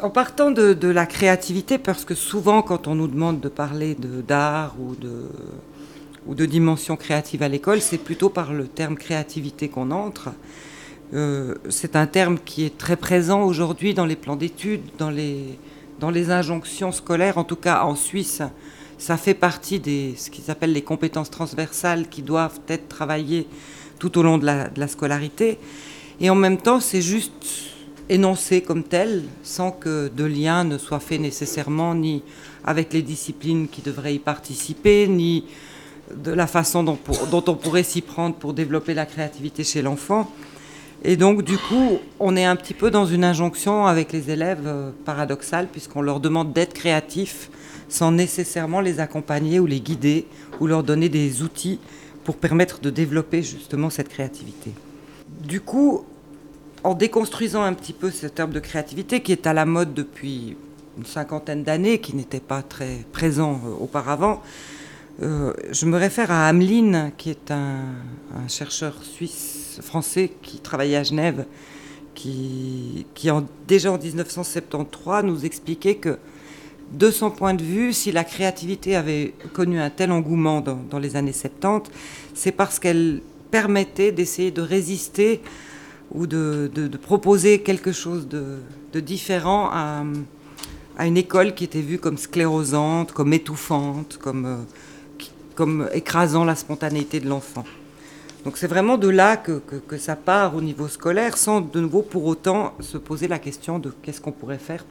En partant de la créativité, parce que souvent quand on nous demande de parler d'art ou de dimension créative à l'école, c'est plutôt par le terme créativité qu'on entre. C'est un terme qui est très présent aujourd'hui dans les plans d'études, dans les injonctions scolaires. En tout cas, en Suisse, ça fait partie ce qu'ils appellent les compétences transversales qui doivent être travaillées tout au long de la scolarité. Et en même temps, c'est juste énoncé comme tel, sans que de lien ne soit fait nécessairement ni avec les disciplines qui devraient y participer, ni de la façon dont on pourrait s'y prendre pour développer la créativité chez l'enfant. Et donc, du coup, on est un petit peu dans une injonction avec les élèves paradoxale, puisqu'on leur demande d'être créatifs sans nécessairement les accompagner ou les guider ou leur donner des outils pour permettre de développer justement cette créativité. Du coup, en déconstruisant un petit peu ce terme de créativité qui est à la mode depuis une 50aine d'années, qui n'était pas très présent auparavant, je me réfère à Hamelin, qui est un chercheur suisse-français qui travaillait à Genève, qui déjà en 1973 nous expliquait que, de son point de vue, si la créativité avait connu un tel engouement dans les années 70, c'est parce qu'elle permettait d'essayer de résister ou de proposer quelque chose de différent à une école qui était vue comme sclérosante, comme étouffante, comme écrasant la spontanéité de l'enfant. Donc c'est vraiment de là que ça part au niveau scolaire, sans de nouveau pour autant se poser la question de qu'est-ce qu'on pourrait faire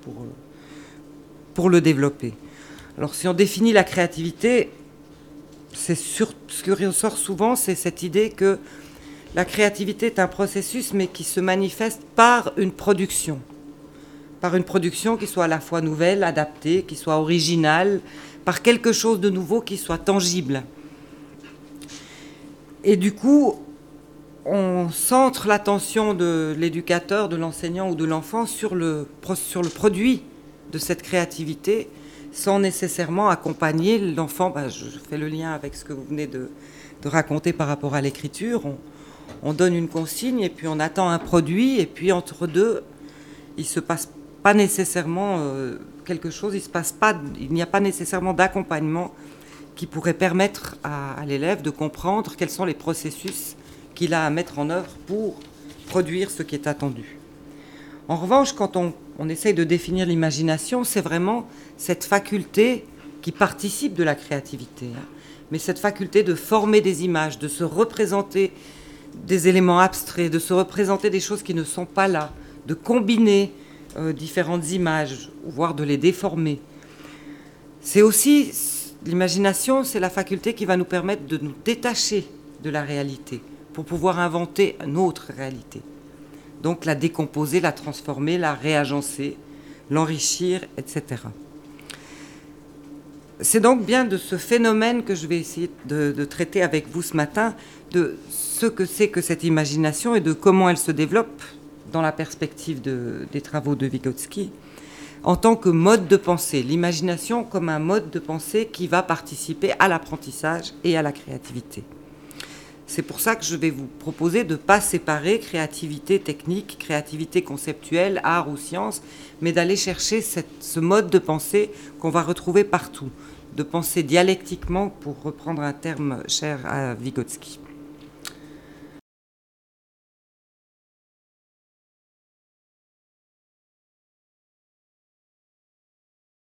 pour le développer. Alors si on définit la créativité, ce qui ressort souvent, c'est cette idée que la créativité est un processus, mais qui se manifeste par une production qui soit à la fois nouvelle, adaptée, qui soit originale, par quelque chose de nouveau qui soit tangible. Et du coup, on centre l'attention de l'éducateur, de l'enseignant ou de l'enfant sur le produit de cette créativité, sans nécessairement accompagner l'enfant. Je fais le lien avec ce que vous venez de raconter par rapport à l'écriture. On donne une consigne et puis on attend un produit, et puis entre deux, il ne se passe pas nécessairement quelque chose, il n'y a pas nécessairement d'accompagnement qui pourrait permettre à l'élève de comprendre quels sont les processus qu'il a à mettre en œuvre pour produire ce qui est attendu. En revanche, quand on essaye de définir l'imagination, c'est vraiment cette faculté qui participe de la créativité, mais cette faculté de former des images, de se représenter des éléments abstraits, de se représenter des choses qui ne sont pas là, de combiner différentes images, voire de les déformer. C'est aussi, l'imagination, c'est la faculté qui va nous permettre de nous détacher de la réalité pour pouvoir inventer une autre réalité. Donc la décomposer, la transformer, la réagencer, l'enrichir, etc. C'est donc bien de ce phénomène que je vais essayer de traiter avec vous ce matin, de ce que c'est que cette imagination et de comment elle se développe dans la perspective des travaux de Vygotsky, en tant que mode de pensée. L'imagination comme un mode de pensée qui va participer à l'apprentissage et à la créativité. C'est pour ça que je vais vous proposer de ne pas séparer créativité technique, créativité conceptuelle, art ou science, mais d'aller chercher ce mode de pensée qu'on va retrouver partout, de penser dialectiquement, pour reprendre un terme cher à Vygotsky.